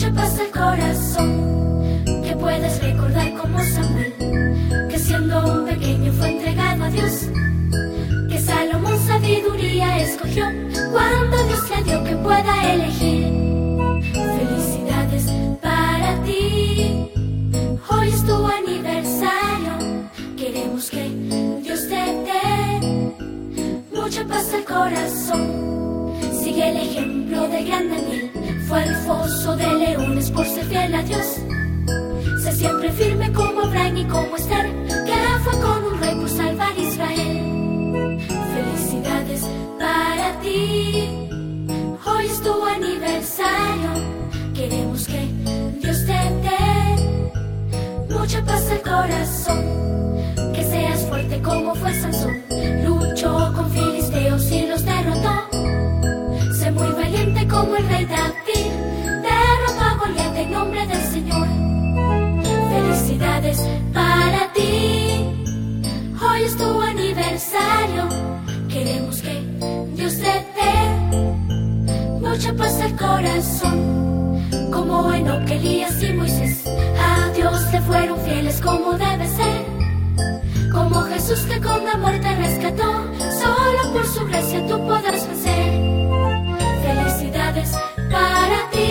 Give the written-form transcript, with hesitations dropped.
mucha paz al corazón, que puedes recordar como Samuel, que siendo un pequeño fue entregado a Dios, que Salomón sabiduría escogió cuando Dios le dio que pueda elegir. Felicidades para ti, hoy es tu aniversario, queremos que Dios te dé mucha paz al corazón. Sigue el ejemplo del gran Daniel, fue al foso de leones por ser fiel a Dios. Sé siempre firme como Abraham y como Esther, que fue con un rey por salvar a Israel. Felicidades para ti, hoy es tu aniversario, queremos que Dios te dé mucha paz al corazón, que seas fuerte como fue Sansón, luchó con filisteos y los derrotó. Sé muy valiente como el rey David, derrotó a Goliat en nombre del Señor. Felicidades para ti, hoy es tu aniversario, queremos que Dios te dé mucha paz al corazón. Como Enoc, Elías y Moisés, a Dios le fueron fieles como debe ser. Como Jesús que con la muerte rescató, solo por su gracia tú podrás vencer. Felicidades para ti,